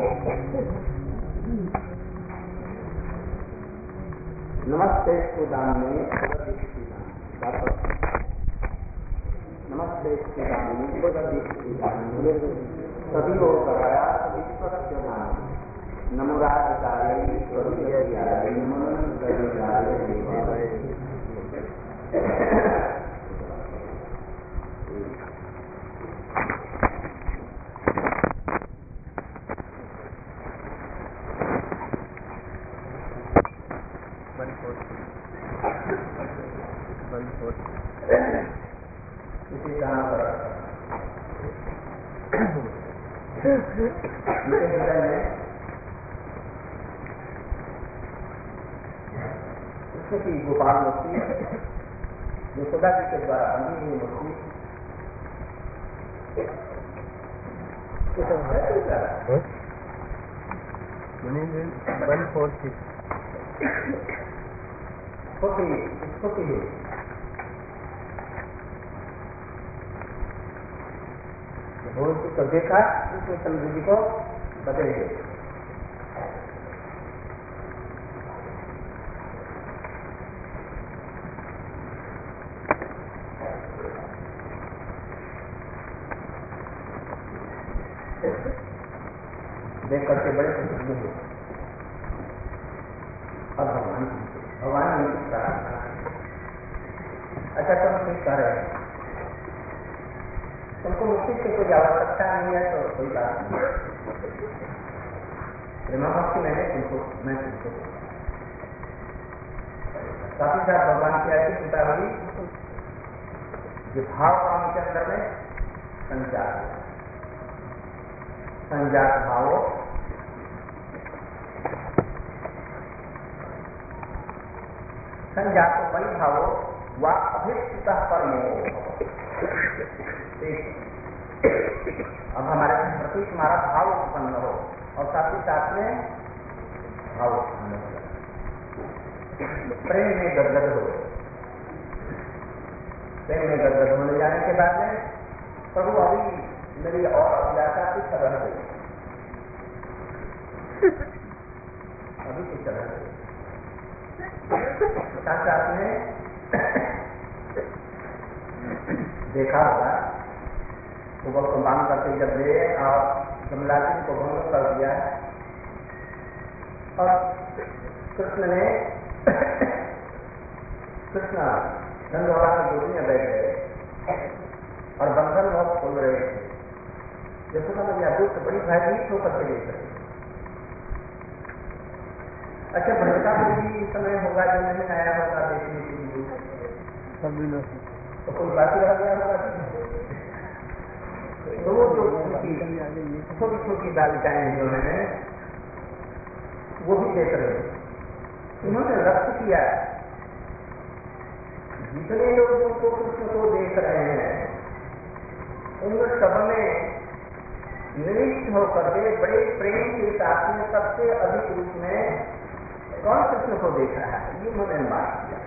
नमस्ते सुदामिनी नमस्ते सुदामिनी सभी को कराया विश्वस्य नमो राजकाले स्वरूपयाय नमो दरिद्राय देवाय की गोपाल मूर्ति यशोदा जी के द्वारा बनी हुई मूर्ति तो देखा उसमें चंद्र जी को बदलेंगे देख करके बड़े प्रसन्न हुए और भगवान ने कुछ कहा अच्छा तुम ठीक कह रहे हैं तुमको मुक्ति की कोई आवश्यकता नहीं है तो कोई बात नहीं प्रेमा भक्ति मैं तुमको काफी साथ भगवान की ऐसी चिंता हुई जो भाव काम के अंदर में संजात भाव संजात परिभाव व अभिष्ट कर्मो। अब हमारे प्रति हमारा भाव उत्पन्न हो और साथ ही साथ में भाव उत्पन्न हो प्रेम में गदगद हो। प्रेम में गदगद होने जाने के बाद में प्रभु अभी मेरी और अभिलाषा की तरह गई अभी की तरह गई साथ में देखा होगा सुबह को मांग करके जब ले और कमला जी को भंग कर दिया और कृष्ण धनवाला की गोदी में बैठ गए और बंधन बहुत खोल रहे थे जैसे मैंने दूर से बड़ी भयभीत होकर के देख रहे। अच्छा भंडका भी समय होगा जो नहीं आया होगा देखने के लिए तो कोई बाकी रह गया होगा तो जो छोटी छोटी बालिकाएं जो है वो भी देख रहे हैं। उन्होंने रक्त किया जितने लोग उनको कृष्ण को देख रहे हैं उनमें सब ने निविष्ट होकर के बड़े प्रेम के साथ में सबसे अधिक रूप में कौन कृष्ण को देख रहा है ये मैंने बात किया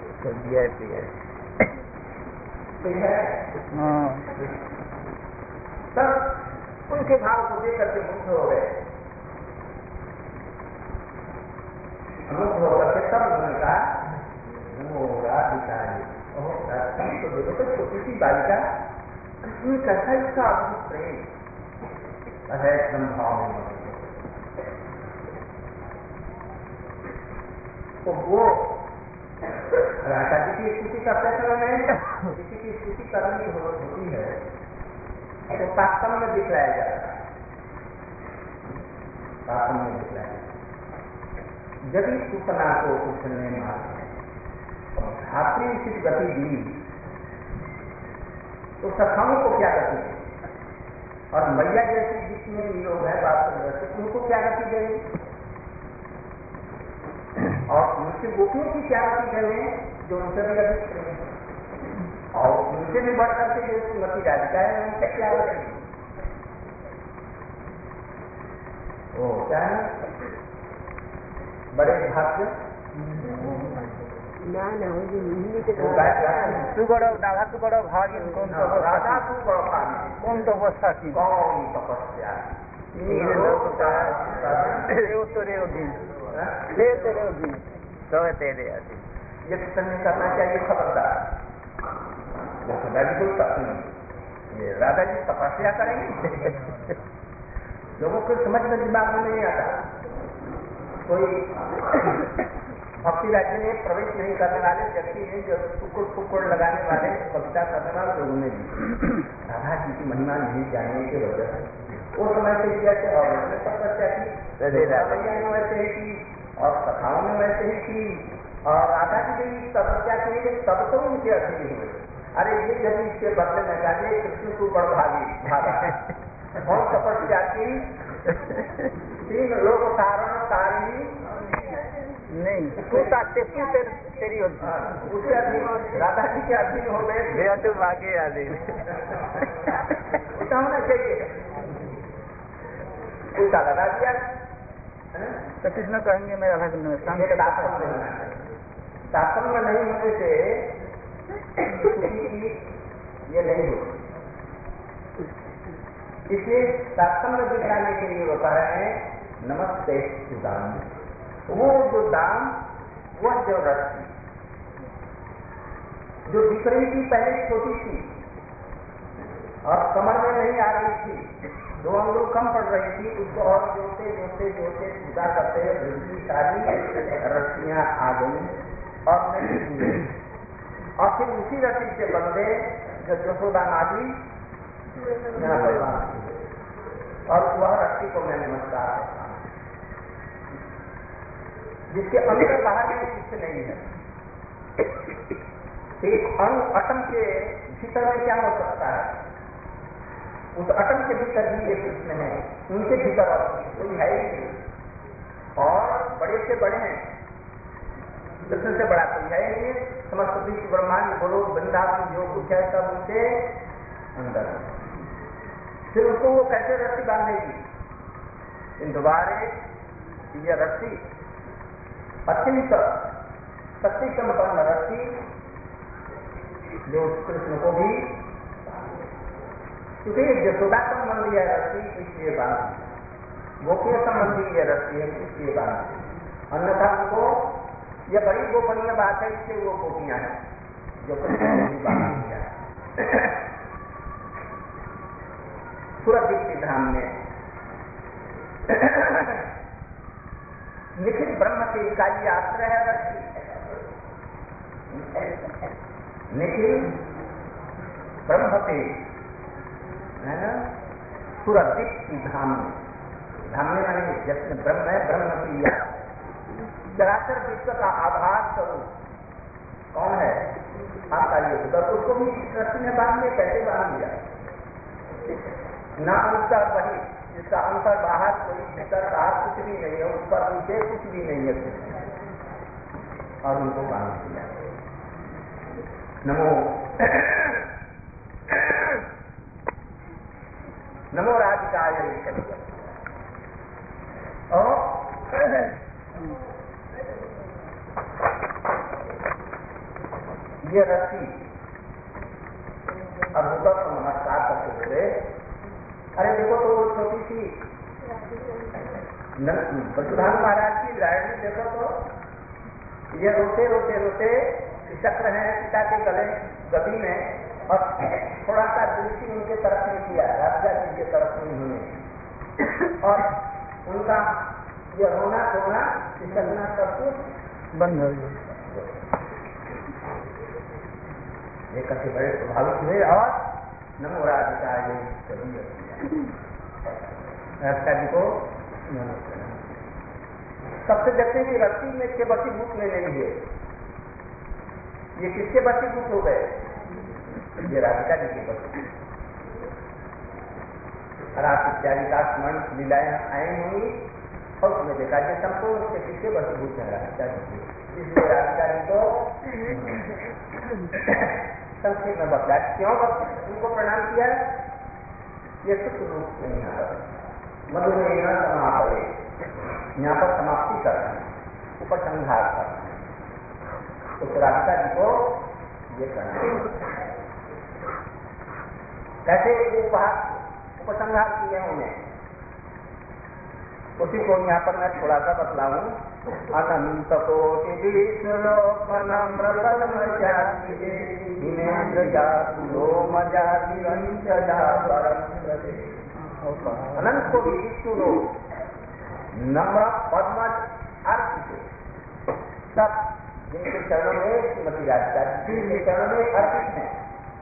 सब उनके भाव को देख करके मुक्त हो गए। मुक्त होकर के सब उन्होंने कहा होगा तो देखो तो छोटी सी बालिका कृष्ण कैसा इसका अद्भुत प्रेम है एकदम भाव में तो वो राजा जी की स्तुति करते समय में किसी की स्तुति करने की जरूरत होती है तो पाकम में दिखलाया जाता है पाकम में दिखलाया यदि सूचना को कृष्ण ने मारा धात्री उचित गति दी तो सखाओं को क्या गति दी और मैया जैसे जितने भी लोग हैं बात जैसे उनको क्या गति देंगे और उनसे गोपियों की क्या गति देंगे जो उनसे भी अधिक और उनसे भी बढ़ करके जो श्रीमती राधिका है उनसे क्या गति वो क्या है बड़े भाग्य ना ना वो जो हिंदी के तू बड़ो दादा तू बड़ो भाग्य कौन तो राधा तू बड़ो भाग्य कौन तो अवस्था थी कौन तपस्या तीन लोग का ये नहीं करना चाहिए खबरदार। यशोदा जी को ये राधा जी तपस्या करेंगे। लोगों को समझ में दिमाग में नहीं आता। कोई भक्ति राज्य में प्रवेश नहीं करने वाले व्यक्ति हैं जो टुकड़ लगाने वाले, कविता करने वाले लोगों ने भी राधा जी की महिमा नहीं जानने की वजह से वो समय से जैसे और तपस्या की, राधा ने वैसे ही की और कथाओं में वैसे ही की और राधा जी भी तपस्या की, तब तो उनके अधीन हुए। अरे ये जब इसके बदले में जाके कृष्ण को बड़ भागा और तपस्या की 3 लोग कारण तारी नहीं तेरी उसके अधीन राधा जी के अधीन हो गए तो भागे अधीन होना चाहिए। उल्टा लगा दिया तो कृष्ण कहेंगे मैं राधा कृष्ण शासन में नहीं होने से ये नहीं हो, इसलिए शासन में दिखाने के लिए होता है नमस्ते दान। वो जो दान वह जो रस्सी जो दिख रही थी पहले छोटी थी और कमर में नहीं आ रही थी, 2 अंगुल कम पड़ रही थी, उसको और जोड़ते पूजा करते हुए सारी रस्सियां आ गई और नहीं और फिर उसी रस्सी से बंधे जो यशोदा माजी यहाँ भगवान और वह रस्सी को मैं नमस्कार करता हूँ, जिसके अंदर बाहर में कुछ नहीं है। एक अणु अटम के भीतर में क्या हो सकता है? उस अटम के भीतर भी ये कृष्ण है, उनके भीतर कोई है ही नहीं और बड़े से बड़े हैं, कृष्ण से बड़ा कोई है ही नहीं। समस्त विश्व ब्रह्मांड बोलो वृंदावन जो कुछ है सब उनके अंदर। फिर उसको वो कैसे रस्सी बांधेगी? इन दोबारे ये रस्सी अत्यंत शक्ति संपन्न रस्सी जो कृष्ण को भी, क्योंकि यशोदा संबंधी है रस्सी इसलिए बांधी, गोपीय संबंधी ये रस्सी है इसलिए बांधी, अन्यथा उनको यह बड़ी गोपनीय बात है, इसलिए वो गोपियां हैं जो कृष्ण को भी बांधी है। सुरदीप्ति धाम में निखिल ब्रह्म के इकाई आश्रय है रस्सी, निखिल ब्रह्म के है ना। सुरदीप्ति धाम में माने जिसमें ब्रह्म है, ब्रह्म की चराचर विश्व का आधार स्वरूप कौन है? आपका योग। तो उसको भी रस्सी में बांध दिया, कैसे बांध दिया? ना उसका वही जिसका अंतर बाहर कोई भीतर बाहर कुछ भी नहीं है, ऊपर नीचे कुछ भी नहीं है, और उनको बांध दिया। नमो राधिकाय ये रस्सी अब ऊपर को नमस्कार करते हुए, अरे देखो तो छोटी सी परशुराम महाराज की लाइट देखो तो ये रोते चक्र है पिता के गदी में और थोड़ा सा दृष्टि उनके तरफ में किया, राजा जी के तरफ में उन्होंने, और उनका ये रोना धोना फिसलना सब कुछ बंद हो गया। ये कैसे बड़े प्रभावित हुए और नमो राधिकाय राधिका जी को सबसे देखते हैं कि रस्सी में के वशीभूत में नहीं है, ये किसके वशीभूत हो गए? ये राधिका जी के वशीभूत। रात इत्यादि का स्मरण लीलाएं आई होंगी और उसमें देखा कि संपूर्ण उसके किसके वशीभूत है? राधिका जी। इसलिए राधिका जी को संस्कृत में बतला क्यों उनको प्रणाम किया? ये सुख रूप से मधुमेह समापे, यहाँ पर समाप्ति कर रहे हैं, उपसंहार कर रहे हैं। उस राधिका जी को ये करना कैसे उपसंहार किए उन्हें उसी को यहाँ पर मैं थोड़ा सा बतलाऊं। अनंत कोटि विष्णु लोक नम्र पद्म जाति दिनेन्द्र जातुलो मजाति वंशजा परम। अनंत कोटि विष्णु लोक नम्र पद्म अर्पित, सब जिनके चरणों में श्रीमती राधिका जी के चरणों में अर्पित हैं।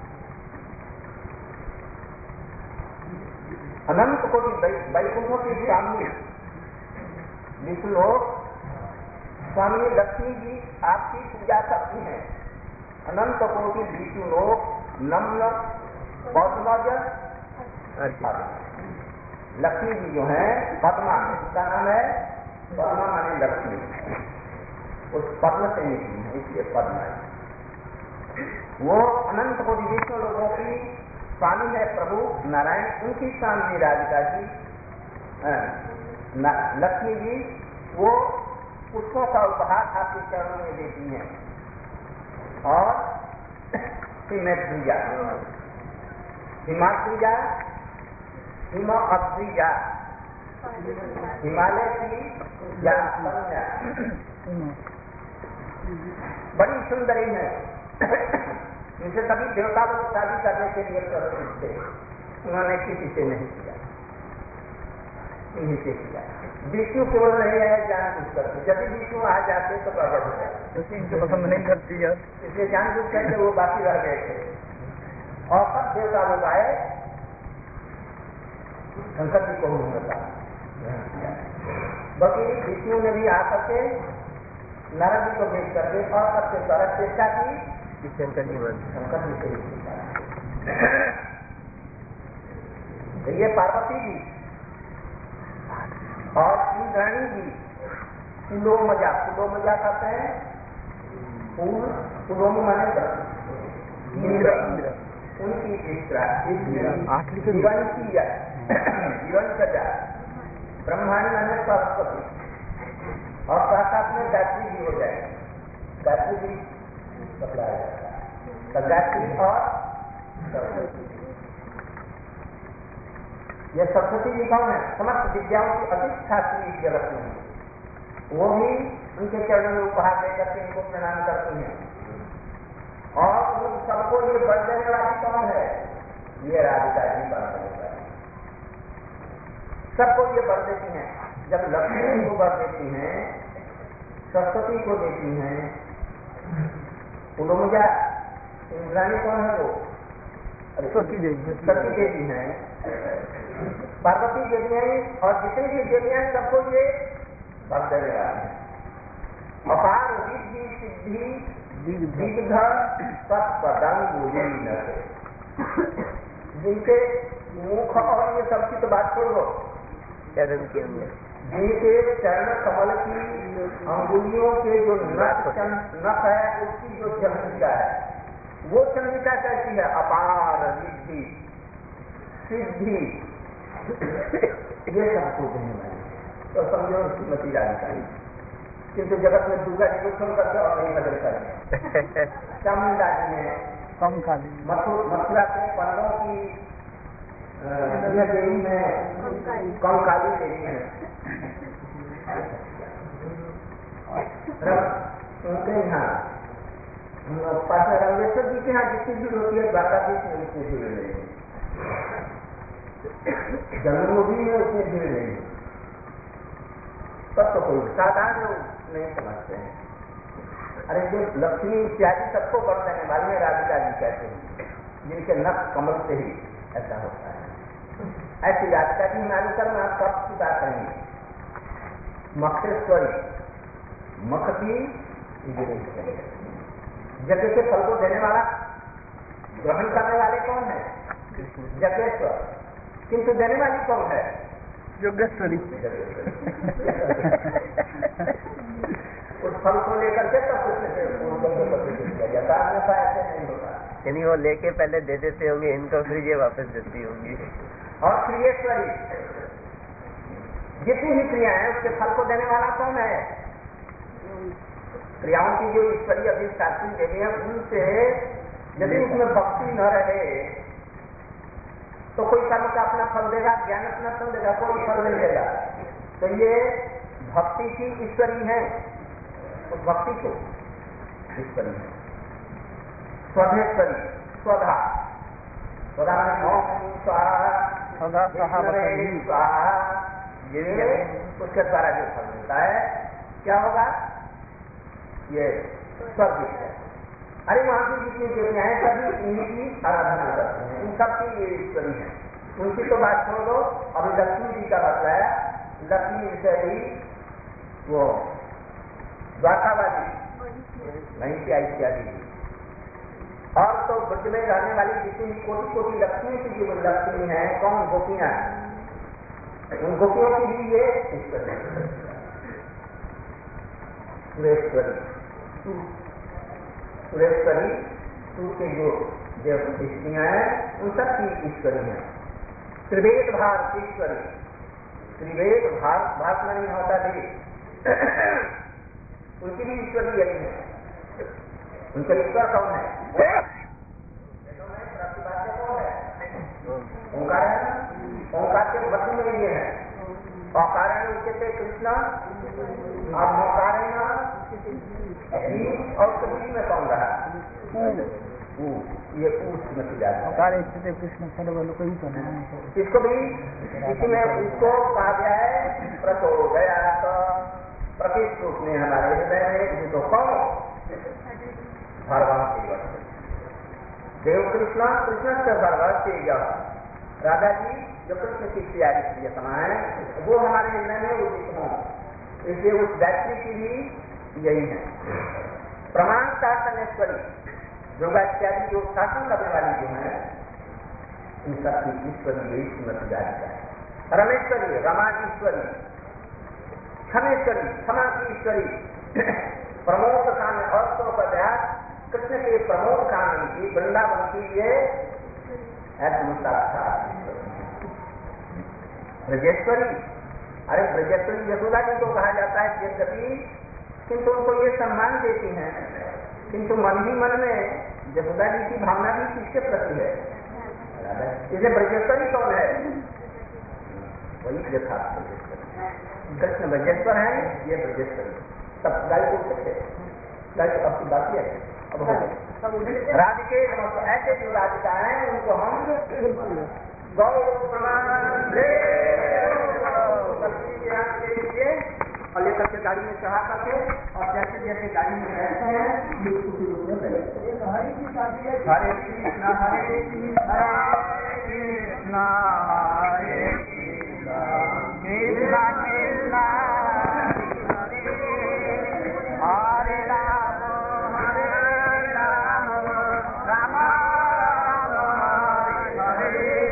अनंत कोटि वैकुंठों की स्वामी विष्णु लोग, स्वामी लक्ष्मी जी आपकी पूजा करती हैं। अनंत कोटि विष्णु लोग नम्र पद्मज, लक्ष्मी जी जो है पद्मा, उसका नाम है पद्मा माने लक्ष्मी, उस पद्म से निकली है इसलिए पद्मा है। वो अनंत कोटि विष्णु लोगों की स्वामी है प्रभु नारायण, उनकी स्वामी राधिका जी लक्ष्मी जी वो पुष्पों का उपहार आपके चरणों में देती हैं। और हिमाद्रिजा, हिमाद्रिजा, हिमाद्रिजा हिमालय की या संज्ञा बड़ी सुंदरी है। इनसे सभी देवता लोग शादी करने के लिए प्रस्तुत थे, उन्होंने किसी से नहीं किया, इन्हीं से किया। विष्णु केवल नहीं है जानबूझ करके, जब भी विष्णु आ जाते तो गड़बड़ हो जाए, इनको पसंद नहीं करती है, इसलिए जानबूझ करके वो बाकी रह गए थे। और सब देवता लोग आए, शंकर जी को उन्होंने बाकी विष्णु ने भी आकर के नारद जी को भेज करके और सबसे सरल चेष्टा की, शंकर जी से ही ये पार्वती जी और इंद्राणी जी पुलोमजा, पुलोमजा कहते हैं फूल, पुलोम माने इंद्र, उनकी इच्छा जीवन सजा ब्रह्मांड माने सरस्वती, और साथ में गायत्री भी हो जाए, गायत्री भी बतलाया जाता है। तो गायत्री और सरस्वती, ये सरस्वती जी कौन है? समस्त विद्याओं की अधिष्ठात्री इस जगत में, वो भी उनके चरणों में उपहार देकर के इनको प्रणाम करती हैं। और उन सबको ये वर देने वाली कौन है? ये राधिका जी वर देने वाली, सबको ये वर देती हैं। जब लक्ष्मी को वर देती हैं, सरस्वती को देती हैं, पुलोमजा इंद्राणी कौन है? वो सती देवी हैं, पार्वती देवी हैं, और जितनी भी देवियां सबको ये वर देने वाली हैं। अपार रिद्धि सिद्धि विविध सत्पदंगुलीन, जिनके मुख और ये सबकी तो बात छोड़ दो, जिनके चरण कमल की अंगुलियों के जो नख है उसकी जो चंद्रिका है, वो चंद्रिका कैसी है? अपार रिद्धि सिद्धि, ये सबको देने वाली। तो समझो श्रीमती राधिका, किंतु जगत में दुर्गा जी को छोड़ करके और नहीं बदल करेंगे। चामुंडा जी ने मथुरा के पंडों की देवी में कंकाली देवी है, उनके यहाँ पास रंगेश्वर जी के यहाँ जितनी भीड़ होती है द्वारकाधीश में उतनी भीड़ नहीं, जन्मभूमि में उतनी भीड़ नहीं। तब तो कोई साधारण लोग नहीं समझते हैं। अरे जो लक्ष्मी इत्यादि सबको वर देने वाली राधिका जी कहते हैं, जिनके नख कमल से ही ऐसा होता है। ऐसी राधिका जी हमारे सर में आप सब की बात करेंगे। मखेश्वरी, मख की यज्ञ के फल को देने वाला, ग्रहण करने वाले कौन है? यज्ञेश्वर, किंतु देने वाली कौन है? योगेश्वरी। उस फल को लेकर के तब ऐसा ऐसे नहीं होता, यानी वो लेके पहले दे देते होंगे इनको, फिर ये वापस देती होंगी। और क्रियेश्वरी, जितनी भी क्रिया है उसके फल को देने वाला कौन है? क्रियाओं की जो ईश्वरीय अधिष्ठात्री देवी है, उनसे यदि उसमें भक्ति न रहे तो कोई कर्म का अपना फल देगा, ज्ञान अपना फल देगा, कोई फल नहीं देगा। तो ये भक्ति की ईश्वरी है, उस भक्ति को ईश्वरी है। स्वधेश्वरी, स्वधा, स्वधा ओम स्वाहा स्वाहा, ये उसके द्वारा जो फल मिलता है क्या होगा? ये स्वर्ग है। अरे वहां की जितनी देवियां हैं सभी इन्हीं की आराधना करते हैं, इन सबकी ये ईश्वरी है। उनकी तो बात छोड़ दो, अभी लक्ष्मी जी का बताया, लक्ष्मी से भी वो द्वारकावादी वहीं से आई इत्यादि। और तो ब्रज में रहने वाली जितनी कोटि कोटि लक्ष्मी की जो लक्ष्मी है, कौन? गोपियां, उन गोपियों की भी ये ईश्वर है। सुरेश्वरी, सुरेश्वरी, सूर्य के जो स्त्रियां हैं उन सब की ईश्वरी है। त्रिवेद भारतीश्वरी, त्रिवेद भारत में नहीं होता देवी, उनकी भी ईश्वरी यही है। उनका ईश्वर कौन है? कौन है? ओंकार है ना, ओंकार के वचन में ये है। औकारण उच्चते कृष्ण, अब औकारण और कबीर में कौन रहा? ये उसमें जाता है कृष्ण सर्वलोक ही तो है। इसको भी इसमें उसको कहा गया है प्रचोदयात्, प्रतीक रूप में हमारे हृदय में जो कौन? भगवान के देव कृष्ण, कृष्ण से भगवान के राधा जी जो कृष्ण की प्यारी प्रियतमा है, वो हमारे हृदय में उदित हों, इसलिए उस गायत्री की भी यही है। प्रमाण शासनेश्वरी, दुर्गा इत्यादि जो शासन करने वाली जो है, इन सब की ईश्वरी यही श्रीमती राधिका है। रमेश्वरी, रमाधीश्वरी, क्षमेश्वरी, क्षमा की ईश्वरी, प्रमोद कान और तो प्रयास, कृष्ण के प्रमोद कानन की, वृंदावन की ये ब्रजेश्वरी। अरे ब्रजेश्वरी यशोदा जी को कहा जाता है यद्यपि, किंतु उनको ये सम्मान देती हैं, किंतु मन ही मन में यशोदा जी की भावना भी किसके प्रति है? इसे ब्रजेश्वरी कौन है? वही यथार्थ ब्रजेश्वरी। कृष्ण ब्रजेश्वर है, ये ब्रजेश्वरी। सब गाय बोल सकते, गाय तो आपकी बात है। अब हो गए राधिके, ऐसे जो राधिका है उनको हम गौ प्रमाण और लेकर के गाड़ी में चढ़ा करके, और जैसे जैसे गाड़ी में रहते हैं हरे कृष्णा हरे कृष्णा हरे कृष्णा हरे कृष्णा कृष्णा हरे राम राम हरे।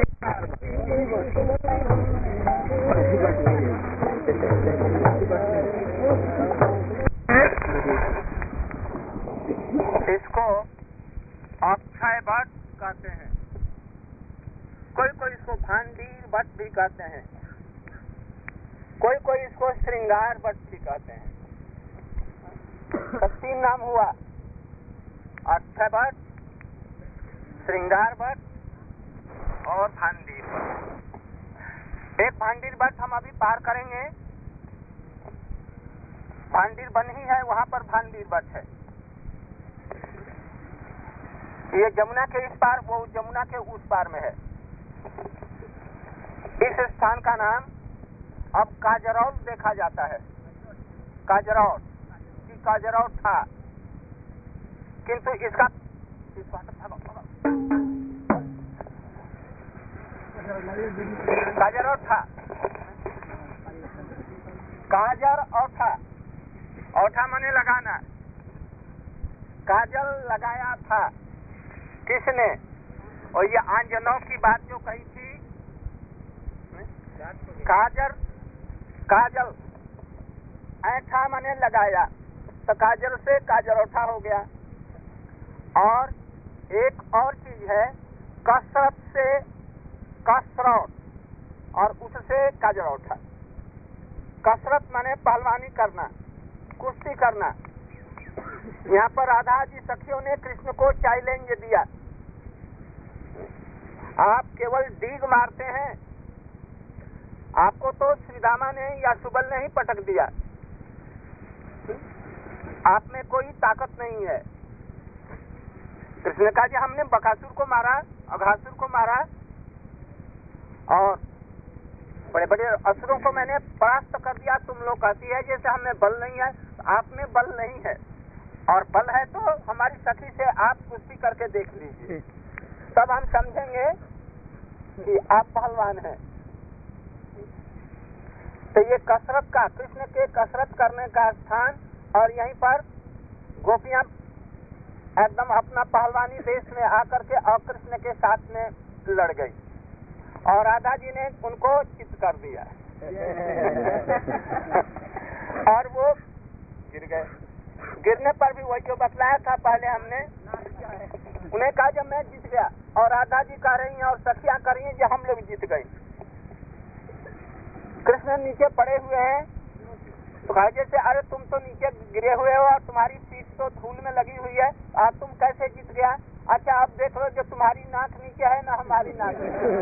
इसको अक्षय भट्ट कहते हैं, कोई कोई इसको भांडीर भट्ट भी कहते हैं, कोई कोई इसको श्रृंगार भट्ट भी कहते हैं। तो तीन नाम हुआ, अक्षय भट्ट, श्रृंगार भट्ट और भांडीर भट्ट। एक भांडीर भट्ट हम अभी पार करेंगे, भांडीर बनी है, वहां पर भांडीर भट्ट है। ये जमुना के इस पार, वो जमुना के उस पार में है। इस स्थान का नाम अब काजरौल देखा जाता है, काजरौल की काजरौल था, किंतु इसका काजरौल था, काजर औठा, औठा माने लगाना, काजल लगाया था किसने? और ये आंजनों की बात जो कही थी, काजर काजल ऐठा माने लगाया, तो काजल से काजरौठा हो गया। और एक और चीज है, कसरत से कसरौट, और उससे काजरौठा। कसरत माने पहलवानी करना, कुश्ती करना। यहाँ पर राधा जी सखियों ने कृष्ण को चैलेंज दिया, आप केवल डीग मारते हैं, आपको तो श्रीदामा ने या सुबल ने ही पटक दिया, आप में कोई ताकत नहीं है। कृष्ण ने कहा जी हमने बकासुर को मारा, अघासुर को मारा और बड़े बड़े असुरों को मैंने परास्त कर दिया। तुम लोग कहती है जैसे हमें बल नहीं है, आप में बल नहीं है, और बल है तो हमारी सखी से आप कुश्ती करके देख लीजिए, तब हम समझेंगे कि आप पहलवान हैं। तो ये कसरत का, कृष्ण के कसरत करने का स्थान, और यहीं पर गोपियां एकदम अपना पहलवानी देश में आकर के और कृष्ण के साथ में लड़ गई, और राधा जी ने उनको चित कर दिया और वो गिर गए। गिरने पर भी वही जो बतलाया था पहले हमने, उन्हें कहा जब मैं जीत गया, और राधा जी कह रही हैं और सखियां कर रही हैं जो हम लोग जीत गए। कृष्ण नीचे पड़े हुए हैं, तो कहा जैसे अरे तुम तो नीचे गिरे हुए हो और तुम्हारी सीट तो धूल में लगी हुई है, आज तुम कैसे जीत गया? अच्छा अब देख लो जो तुम्हारी नाक नीचे है ना हमारी नाक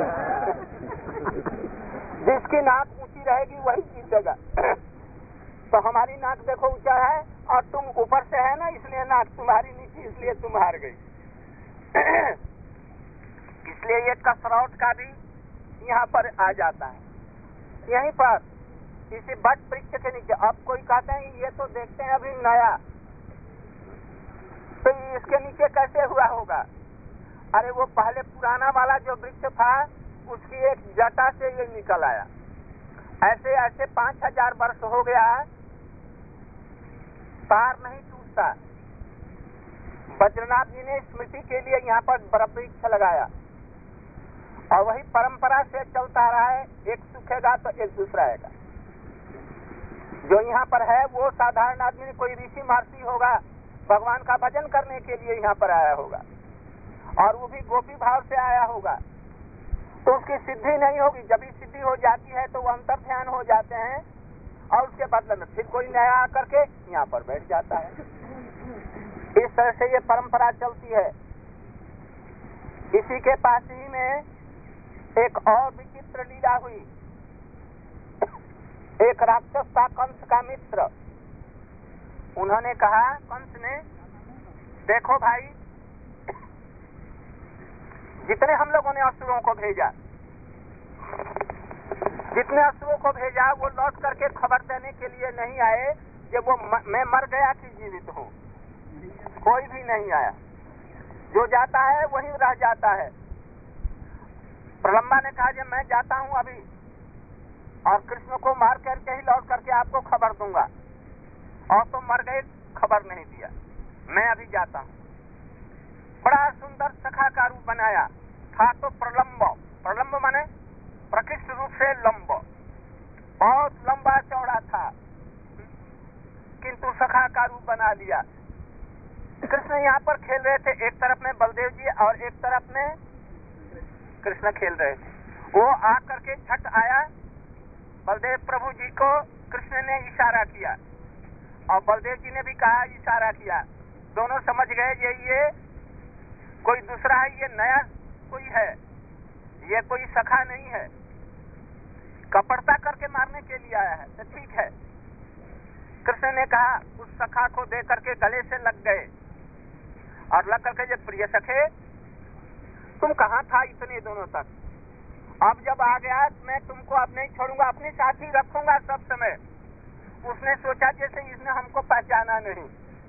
जिसकी नाक ऊंची रहेगी वही जीतेगा। तो हमारी नाक देखो ऊंचा है और तुम ऊपर से है ना, इसलिए नाक तुम्हारी नीचे, इसलिए तुम हार गई। इसलिए ये कसरौट का भी यहाँ पर आ जाता है। यहीं पर इसी बट वृक्ष के नीचे अब कोई कहते हैं ये तो देखते हैं अभी नया, तो इसके नीचे कैसे हुआ होगा? अरे वो पहले पुराना वाला जो वृक्ष था उसकी एक जटा से ये निकल आया। ऐसे ऐसे 5000 वर्ष हो गया, तार नहीं टूटता। बद्रीनाथ जी ने स्मृति के लिए यहाँ पर बरफ वृक्ष लगाया, और वही परंपरा से चलता रहा है, एक सूखेगा तो एक दूसरा आएगा। जो यहाँ पर है वो साधारण आदमी, कोई ऋषि महर्षि होगा, भगवान का भजन करने के लिए यहाँ पर आया होगा, और वो भी गोपी भाव से आया होगा, तो उसकी सिद्धि नहीं होगी। जब भी सिद्धि हो जाती है तो वो अंतर ध्यान हो जाते हैं, और उसके बदले में फिर कोई नया आकर के यहाँ पर बैठ जाता है। इस तरह से ये परंपरा चलती है। इसी के पास ही में एक और विचित्र लीला हुई। एक राक्षस था कंस का मित्र, उन्होंने कहा, कंस ने, देखो भाई जितने हम लोगों ने असुरों को भेजा, जितने असुरों को भेजा वो लौट करके खबर देने के लिए नहीं आए कि वो मैं मर गया कि जीवित हूँ, कोई भी नहीं आया। जो जाता है वही रह जाता है। प्रलंबा ने कहा जब मैं जाता हूँ अभी, और कृष्ण को मार करके ही लौट करके आपको खबर दूंगा, और तो मर गए, खबर नहीं दिया, मैं अभी जाता हूँ। बड़ा सुंदर सखा का रूप बनाया था, तो प्रलंब माने प्रकृष्ट रूप से लंब, बहुत लंबा चौड़ा था, किंतु सखा का रूप बना लिया। कृष्ण यहाँ पर खेल रहे थे, एक तरफ में बलदेव जी और एक तरफ में कृष्ण खेल रहे थे। वो आकर के झट आया, बलदेव प्रभु जी को कृष्ण ने इशारा किया, और बलदेव जी ने भी कहा, इशारा किया। दोनों समझ गए ये कोई दूसरा है, ये नया कोई है, ये कोई सखा नहीं है, कपटता करके मारने के लिए आया है। तो ठीक है, कृष्ण ने कहा, उस सखा को दे करके गले से लग गए, और लग करके जब प्रिय सखे तुम कहाँ था इतने दोनों तक, अब जब आ गया मैं तुमको अब नहीं छोड़ूंगा, अपने साथ ही रखूंगा सब समय। उसने सोचा जैसे इसने हमको पहचाना नहीं,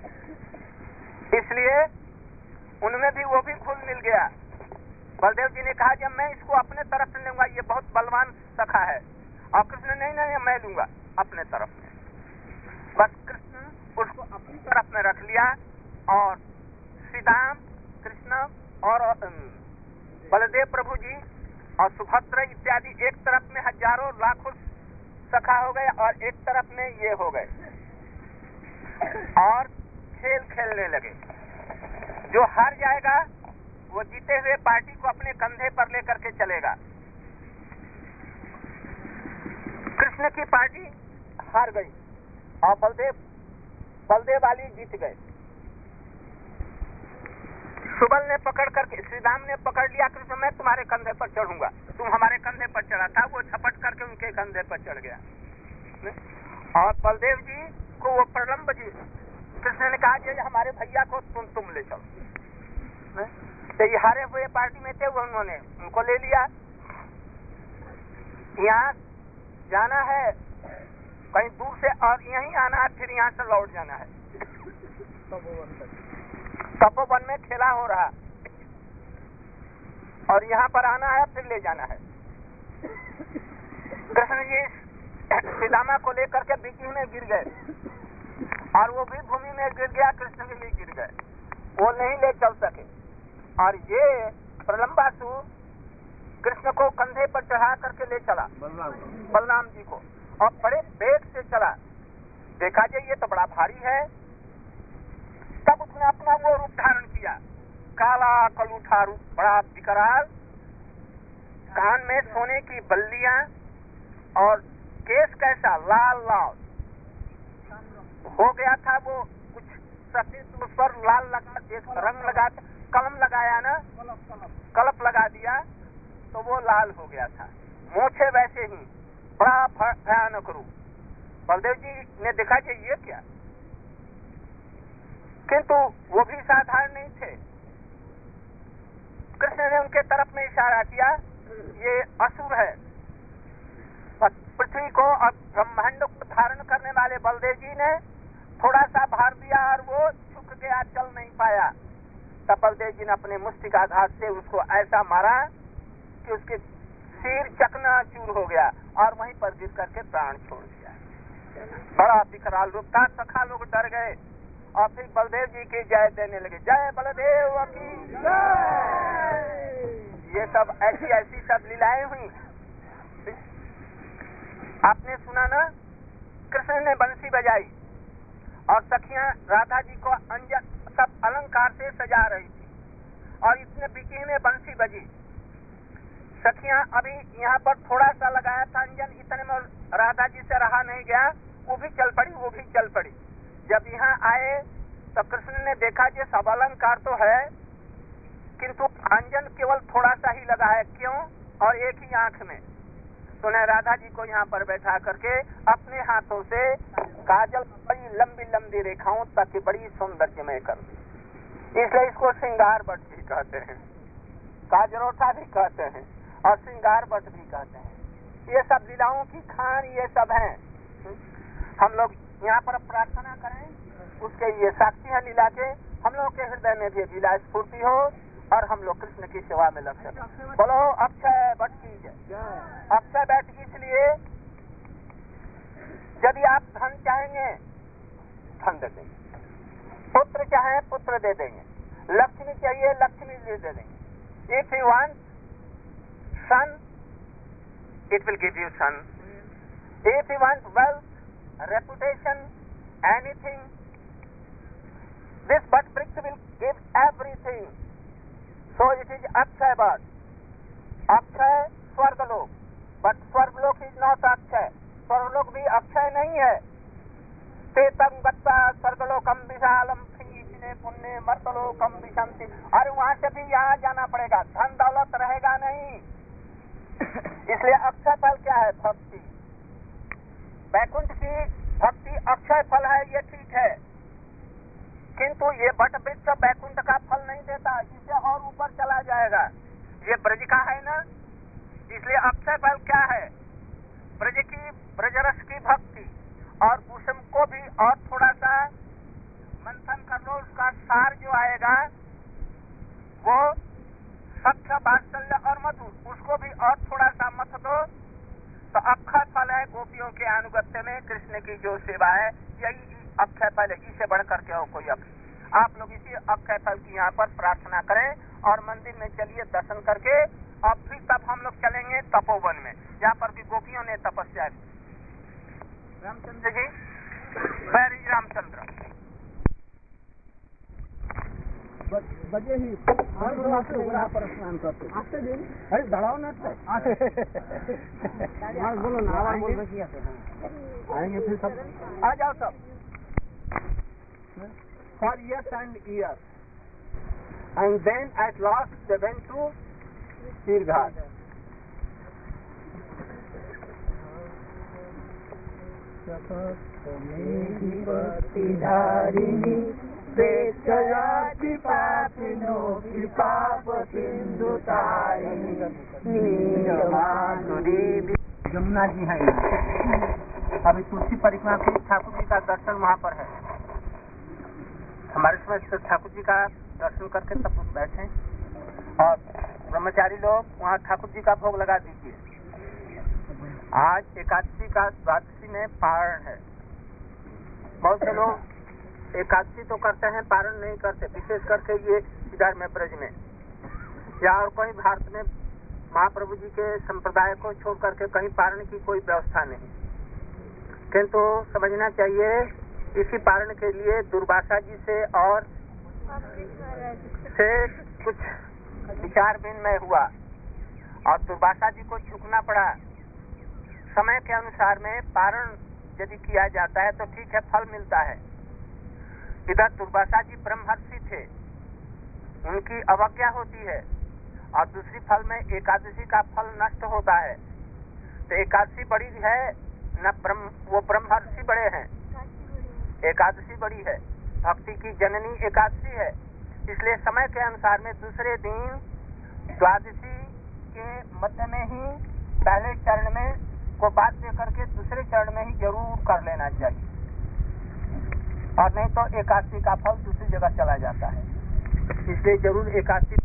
इसलिए उनमें भी वो भी घुल मिल गया। बलदेव जी ने कहा जब मैं इसको अपने तरफ में लूंगा, ये बहुत बलवान सखा है, और कृष्ण नहीं मैं लूंगा अपने तरफ में। बस कृष्ण उसको अपनी तरफ में रख लिया, और श्रीराम, कृष्ण और बलदेव प्रभु जी और सुभद्रा इत्यादि एक तरफ में हजारों लाखों सखा हो गए, और एक तरफ में ये हो गए, और खेल खेलने लगे। जो हार जाएगा वो जीते हुए पार्टी को अपने कंधे पर लेकर के चलेगा। कृष्ण की पार्टी हार गई, और बलदेव वाली जीत गए। सुबल ने पकड़ करके, श्रीराम ने पकड़ लिया कृष्ण, मैं तुम्हारे कंधे पर चढ़ूंगा, तुम हमारे कंधे पर चढ़ा था, वो झपट करके उनके कंधे पर चढ़ गया। और बलदेव जी को वो प्रलंब जी, कृष्ण ने कहा कि हमारे भैया को तुम ले चलो। तो ये हारे हुए पार्टी में थे, वो उन्होंने उनको ले लिया। यहाँ जाना है कहीं दूर से और यहीं आना है, फिर यहाँ से लौट जाना है। तपोवन में खेला हो रहा और यहाँ पर आना है, फिर ले जाना है। कृष्ण जी सीतामा को लेकर के बीच में गिर गए और वो भी भूमि में गिर गया, कृष्ण जी भी गिर गए, वो नहीं ले चल सके। और ये प्रलंबासुर कृष्ण को कंधे पर चढ़ा करके ले चला, बलराम जी को, और बड़े वेग से चला। देखा जाए ये तो बड़ा भारी है। तब उसने अपना वो रूप धारण किया, काला कलूठा रूप, बड़ा विकराल, कान में सोने की बल्लियां और केस कैसा लाल लाल हो गया था। वो कुछ सफेद उस पर लाल लगा, एक रंग लगा, कलम लगाया ना, कलप लगा दिया तो वो लाल हो गया था। मोछे वैसे ही, बड़ा भयानक रूप। बलदेव जी ने देखा कि ये क्या, किंतु वो भी साधारण नहीं थे। कृष्ण ने उनके तरफ में इशारा किया, ये असुर है। पृथ्वी को और ब्रह्मांड को धारण करने वाले बलदेव जी ने थोड़ा सा भार दिया और वो झुक गया, चल नहीं पाया। तब बलदेव जी ने अपने मुष्टिकाघात से उसको ऐसा मारा कि उसके सिर चकनाचूर हो गया और वहीं पर गिर करके प्राण छोड़ दिया। बड़ा विकराल रूप था, सखा लोग डर गए और फिर बलदेव जी की जय देने लगे, जय बलदेव की जय। ये सब ऐसी ऐसी सब लीलाएं हुई। आपने सुना ना, कृष्ण ने बंसी बजाई और सखियां राधा जी को अंजन सब अलंकार से सजा रही थी और इसने बीच में बंसी बजी। सखियां अभी यहाँ पर थोड़ा सा लगाया था अंजन, इतने में राधा जी से रहा नहीं गया, वो भी चल पड़ी, वो भी चल पड़ी। जब यहाँ आए तो कृष्ण ने देखा कि सब अलंकार तो है किंतु अंजन केवल थोड़ा सा ही लगा है, क्यों, और एक ही आंख में। तो ने राधा जी को यहाँ पर बैठा करके अपने हाथों से काजल बड़ी लंबी लंबी रेखाओं तक बड़ी सौंदर्यमय कर दी। इसलिए इसको श्रृंगार बट भी कहते हैं, काजरोठा भी कहते हैं और श्रृंगार बट भी कहते हैं। ये सब लीलाओं की खान ये सब है। हम लोग यहाँ पर प्रार्थना करें उसके ये साक्षी है लीला के, हम लोग के हृदय में भी लीला स्फूर्ति हो और हम लोग कृष्ण की सेवा में लग सकें। बोलो अक्षय बट की जय। अक्षय बट इसलिए यदि आप धन चाहेंगे धन दे देंगे, पुत्र चाहे पुत्र दे देंगे, लक्ष्मी चाहिए लक्ष्मी दे देंगे। If you want son it will give you son. If you want wealth, reputation, anything, this but brick will give everything. So it is Akshay Bhat. Akshay Swargalok. But Swargalok is not Akshay. Swargalok भी अक्षय नहीं है। तेतम गत्ता स्वर्गलोकम विशालम फीचने पुण्य मर्तलोकम विशंति। अरे वहां से भी यहाँ जाना पड़ेगा, धन दौलत रहेगा नहीं। इसलिए अक्षय फल क्या है? भक्ति। वैकुंठ की भक्ति अक्षय फल है, ये ठीक है, किंतु ये बट वृक्ष वैकुंठ का फल नहीं देता, इससे और ऊपर चला जाएगा। ये ब्रज का है ना, इसलिए अक्षय फल क्या है? ब्रज की ब्रजरस की भक्ति। और कुसुम को भी और थोड़ा सा मंथन कर लो, उसका सार जो आएगा वो सख्य वात्सल्य और मधु, उसको भी और थोड़ा सा मत दो तो अक्षय फल है। गोपियों के अनुगत्य में कृष्ण की जो सेवा है यही अक्षय फल है, इससे बढ़कर के और कोई अक्षय। आप लोग इसी अक्षय फल की यहाँ पर प्रार्थना करें और मंदिर में चलिए दर्शन करके, और फिर तब हम लोग चलेंगे तपोवन में, जहाँ पर भी गोपियों ने तपस्या की। रामचंद्र जी, वेरी रामचंद्र बजे ही पर स्नान करते अरे दड़ाओ ना बोलो ना, आवाज बोल रही आएंगे फिर सब आ जाओ सब। For years and years, and then at last they went to Sirghat. धारिणी प्रेक्षया कृपापिनो कृपाप सिंधु तारिणी नीलमाधुरी। यमुना जी है यहाँ। अभी तुलसी परिक्रमा के ठाकुर जी का दर्शन वहाँ पर है। हमारे समय ठाकुर जी का दर्शन करके सब लोग बैठे और ब्रह्मचारी लोग वहाँ ठाकुर जी का भोग लगा दीजिए। आज एकादशी का द्वादशी में पारण है। बहुत से लोग एकादशी तो करते हैं, पारण नहीं करते, विशेष करके ये इधर में ब्रज में या और कहीं भारत में महाप्रभु जी के संप्रदाय को छोड़ करके कहीं पारण की कोई व्यवस्था नहीं। किंतु समझना चाहिए इसी पारण के लिए दुर्वासा जी से और से कुछ विचार विनिमय हुआ और दुर्वासा जी को झुकना पड़ा। समय के अनुसार में पारण यदि किया जाता है तो ठीक है, फल मिलता है। इधर दुर्वासा जी ब्रह्मर्षि थे, उनकी अवज्ञा होती है और दूसरी फल में एकादशी का फल नष्ट होता है। तो एकादशी बड़ी है न, वो ब्रह्मर्षि बड़े हैं, एकादशी बड़ी है, भक्ति की जननी एकादशी है। इसलिए समय के अनुसार में दूसरे दिन द्वादशी के मध्य में ही पहले चरण में को बात दे करके दूसरे चरण में ही जरूर कर लेना चाहिए, और नहीं तो एकादशी का फल दूसरी जगह चला जाता है। इसलिए जरूर एकादशी